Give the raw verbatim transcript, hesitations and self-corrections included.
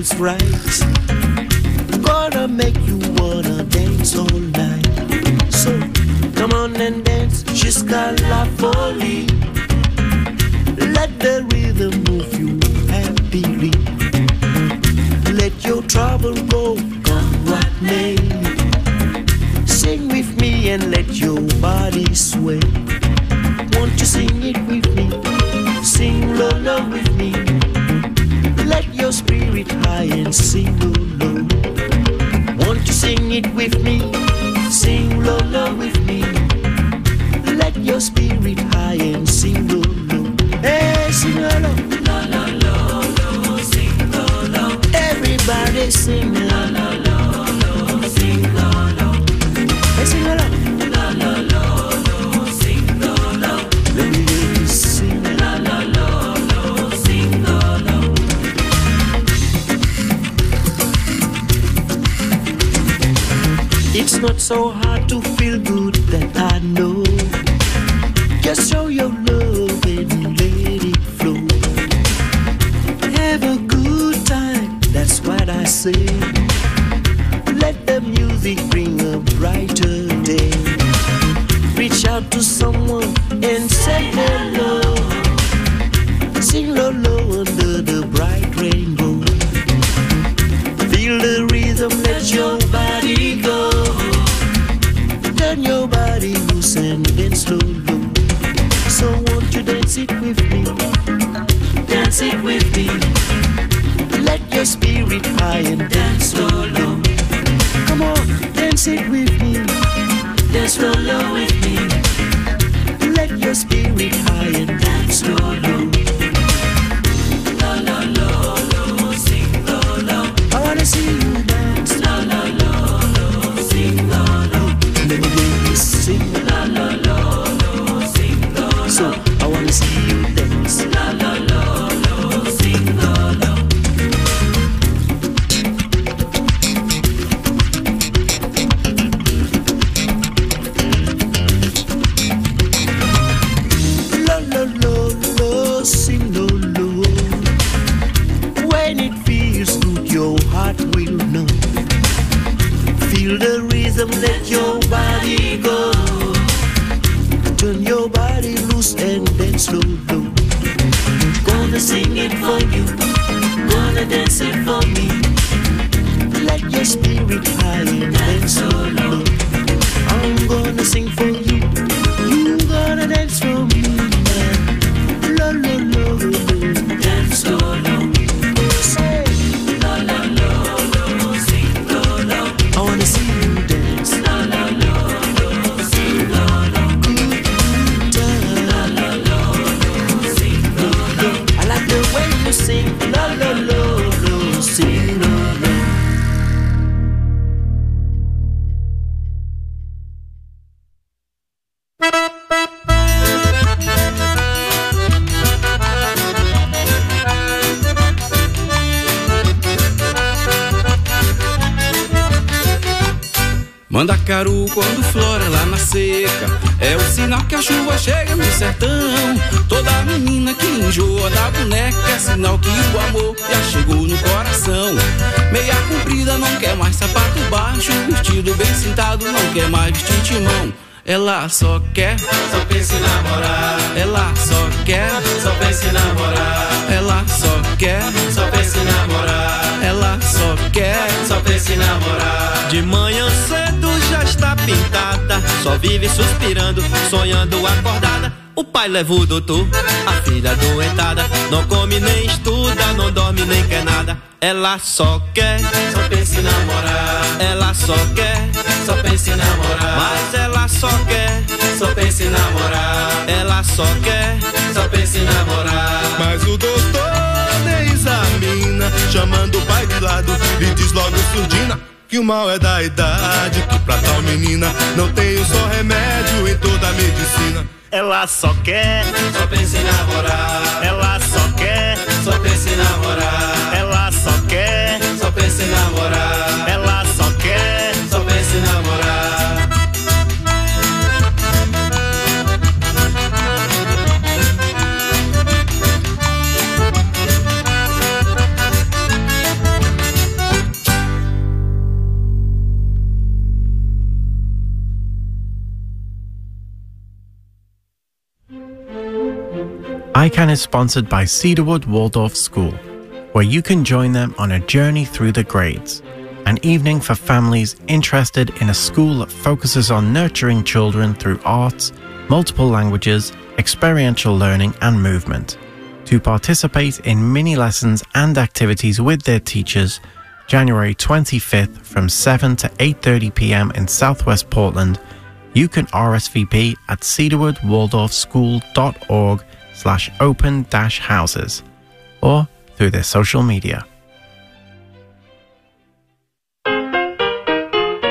feels right. Gonna make you wanna dance all night. So come on and dance, jusqu'à la folie. Let the rhythm move you happily. Let your trouble go, come what may. Sing with me and let your body sway. Won't you sing it with me? Sing low, low with me. Let your spirit high and sing low, low. Won't you sing it with me? Sing low, low with me. Let your spirit high and sing low, low. Hey, sing low, low. Low, low, low, low, sing low, low. Everybody sing low, low, low, low, sing low, low. Hey, sing low, low. Low, low, low, low, sing low, low. Let me hear you sing low, low, low, low, sing low, low. It's not so hard to feel good, that I know. Just show your love and let it flow. Have a good time, that's what I say. Let the music bring a brighter day. Reach out to someone and say hello. Sing low, low under the bright rainbow. Feel the rhythm, let your body go. Turn your body loose and dance slow, low. So won't you dance it with me? Dance it with me. Let your spirit high and dance slow, low. Come on, dance it with me. Dance slow, low with me. Let your spirit high and dance slow, low. Low, low, low, low, sing low, low. I wanna see you dance. Low, low, low, low, sing low, low. Let me hear you sing. Low, low, low, low, sing low, low. So I wanna see you dance. Low, low, low, low, sing low, low. Low, low, low, low, sing low, low. When it feels good, your heart will know. Feel the rhythm, let your body go. Turn your body loose and dance slow, low. Gonna sing it for you, gonna dance it for me. Let your spirit high and dance slow, low. I'm gonna sing for you, you gonna dance for me. Low, low, low, low, dance slow, low. Say, low, low, low, low, sing low, low. I wanna see you dance. Low, low, low, low, sing low, low. Good time. Low, low, low, low, sing low, low. I like the way you sing. Low, low, low, low, sing low, low. Mandacaru quando flora lá na seca é o sinal que a chuva chega no sertão. Toda menina que enjoa da boneca é sinal que o amor já chegou no coração. Meia comprida não quer mais sapato baixo, vestido bem sentado não quer mais vestir timão. Ela só quer, só pensa em namorar. Ela só quer, só pensa em namorar. Ela só quer, só pensa em namorar. Ela só quer, só pensa em namorar. De manhã cedo já está pintada, só vive suspirando, sonhando acordada. O pai leva o doutor, a filha adoentada, não come nem estuda, não dorme nem quer nada. Ela só quer, só pensa em namorar. Ela só quer, só pensa em namorar. mas ela só quer, só pensa em namorar. Ela só quer, só pensa em namorar. Mas o doutor nem examina, chamando o pai de lado e diz logo surdina que o mal é da idade, que pra tal menina não tem um só remédio em toda a medicina. ela só quer, só pensa em namorar. ela só quer, só pensa em namorar. ela só quer, só pensa em namorar. ela só quer, só pensa em namorar. ICANN is sponsored by Cedarwood Waldorf School, where you can join them on a journey through the grades. An evening for families interested in a school that focuses on nurturing children through arts, multiple languages, experiential learning and movement. To participate in mini lessons and activities with their teachers, January twenty-fifth from seven to eight thirty p m in Southwest Portland, you can R S V P at cedarwood waldorf school dot org slash open dash houses or through their social media.